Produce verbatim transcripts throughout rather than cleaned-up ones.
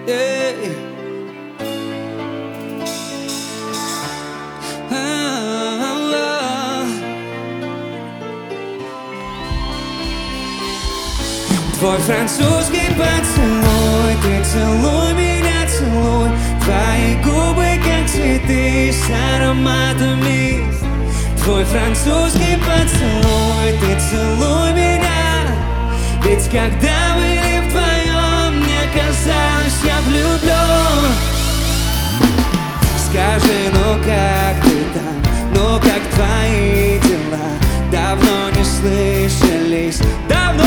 Эй. Твой французский поцелуй, ты целуй меня, целуй. Твои губы как цветы с ароматами. Твой французский поцелуй, ты целуй меня. Ведь когда были вдвоем, мне казалось, я влюблен. Скажи, ну как ты там, ну как твои дела? Давно не слышались, давно.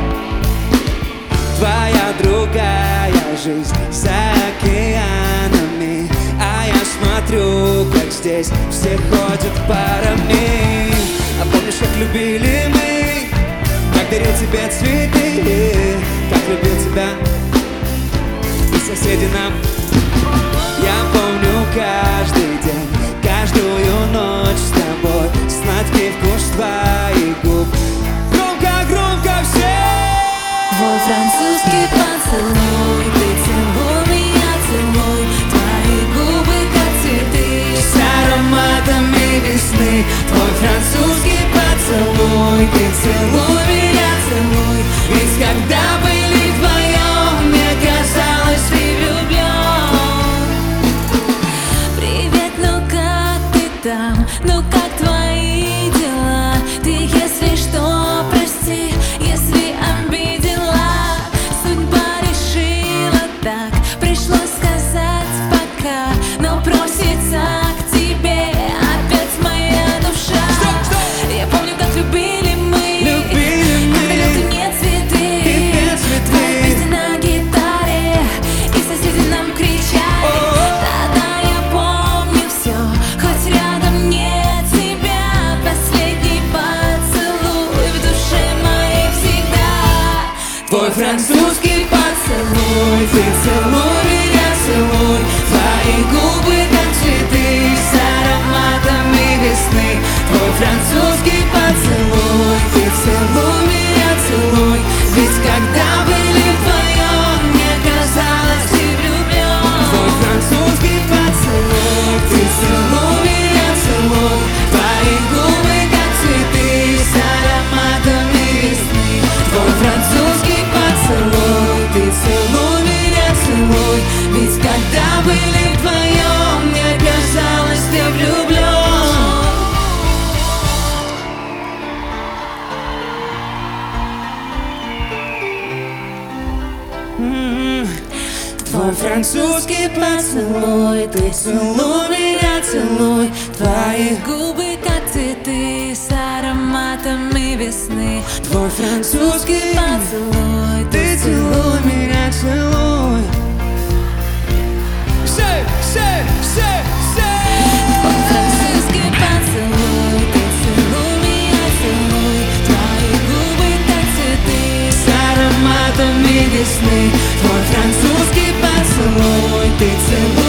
Твоя другая жизнь за океанами, а я смотрю, как здесь все ходят парами. А помнишь, как любили мы, как дарил тебе цветы, как любил тебя и соседи нам. Я помню каждый день, каждую ночь с тобой, сладкий вкус твоих губ. Громко, громко все! Твой французский поцелуй, ты целуй меня, целуй. Твои губы как цветы с ароматами весны. Твой французский поцелуй, ты целуй меня, целуй. Ведь когда были вдвоем, мне казалось, ты влюблен. Привет, ну как ты там, ну как твои дела? Ты, если что, прости, если обидела. Судьба решила так, пришлось сказать пока, но просится к тебе опять моя душа. Стоп, стоп. Я помню, как любили мы, Любили мы. когда дарил ты мне цветы, И мне цветы. твои песни на гитаре, и соседи нам кричали. О-о-о. Тогда я помню все, хоть рядом нет тебя. Последний поцелуй в душе моей всегда. Твой французский поцелуй, ты целуй меня, целуй. Твои губы как цветы с ароматами весны. Твой французский поцелуй, ты целуй меня, целуй. Ведь когда были вдвоем, мне казалось, ты влюблен. Твой французский поцелуй, ты целуй меня, целуй. Твои губы как цветы с ароматами весны. Твой французский поцелуй, ты целуй меня, целуй. Ведь когда были вдвоем, мне казалось, ты влюблен. М-м. Твой французский поцелуй, ты целуй меня, целуй. Твои Губы как цветы с ароматами весны. Твой французский Поцелуй, ты целуй меня, целуй. Say, say, say, say. Твой французский поцелуй, ты целуй меня, целуй. Твои губы как цветы С ароматами весны. Твой французский поцелуй, ты целуй